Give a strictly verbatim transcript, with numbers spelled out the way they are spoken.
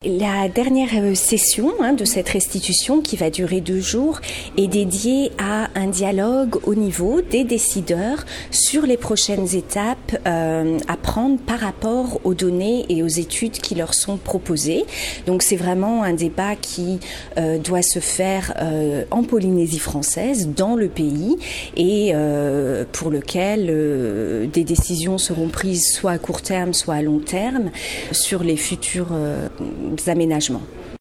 La dernière session hein, de cette restitution, qui va durer deux jours, est dédiée à un dialogue au niveau des décideurs sur les prochaines étapes euh, à prendre par rapport aux données et aux études qui leur sont proposées. Donc c'est vraiment un débat qui euh, doit se faire euh, en Polynésie française, dans le pays, et euh, pour lequel euh, des décisions seront prises soit à court terme, soit à long terme sur les futurs euh, aménagements.